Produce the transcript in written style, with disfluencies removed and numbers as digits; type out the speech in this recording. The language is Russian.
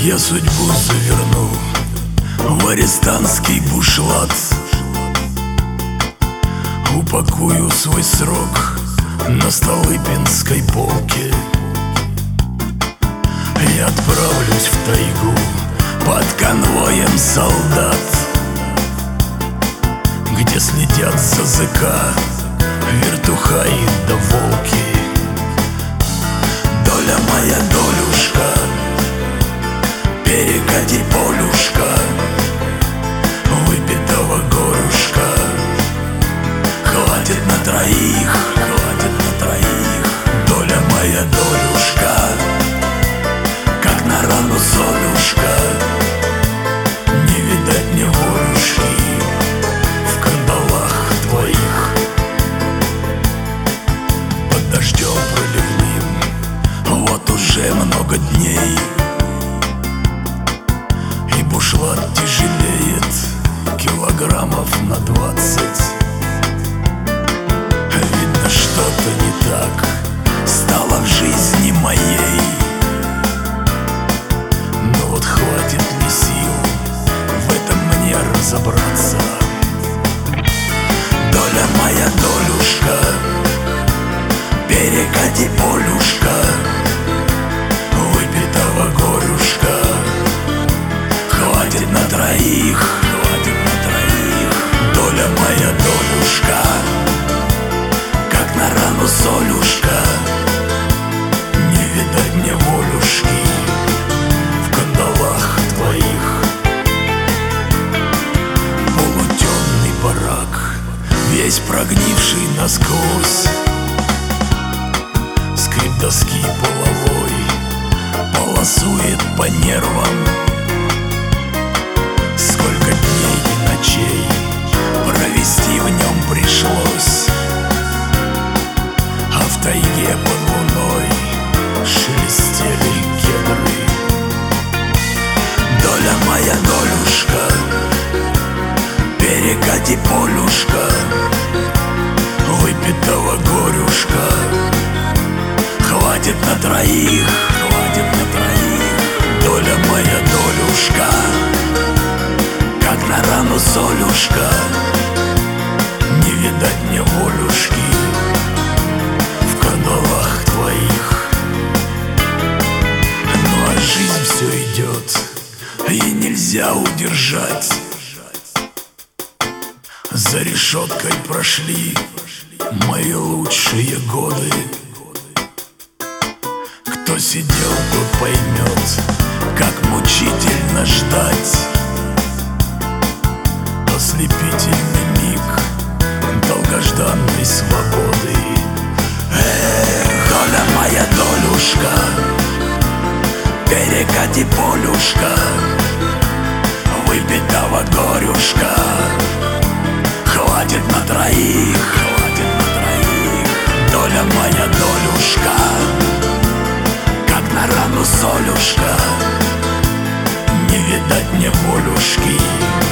Я судьбу заверну в арестантский бушлат, упакую свой срок на Столыпинской полке и отправлюсь в тайгу под конвоем солдат, где следят за ЗК вертухаи да волки. Доля моя, долюшка, перекати полюшка, выпитого горюшка хватит на троих, хватит на троих. Доля моя, долюшка, как на рану солюшка, не видать мне волюшки в кандалах твоих. Под дождем проливным вот уже много дней, и бушлат тяжелеет килограммов на 20. Видно, что-то не так стало в жизни моей. Но вот хватит ли сил в этом мне разобраться? Доля моя, долюшка, перекати полюшка, выпитого горюшка хватит на троих, хватит на троих. Доля моя, долюшка, как на рану солюшка, не видать мне волюшки в кандалах твоих. Полутемный барак, весь прогнивший насквозь, скрип доски половой полосует по нервам. Сколько дней и ночей провести в нем пришлось, а в тайге под луной шелестели кедры. Доля моя, долюшка, перекати полюшка, выпитого горюшка хватит на троих, хватит на троих. Доля моя, долюшка, как на рану солюшка, не видать мне волюшки в кандалах твоих. Ну а жизнь все идет, и нельзя удержать. За решеткой прошли мои лучшие годы. Кто сидел, тот поймет, как мучительно ждать. Ослепительный миг долгожданной свободы. Доля моя, долюшка, перекати полюшка, выпитого горюшка хватит на троих, хватит на троих. Доля моя, долюшка, как на рану солюшка, не видать мне волюшки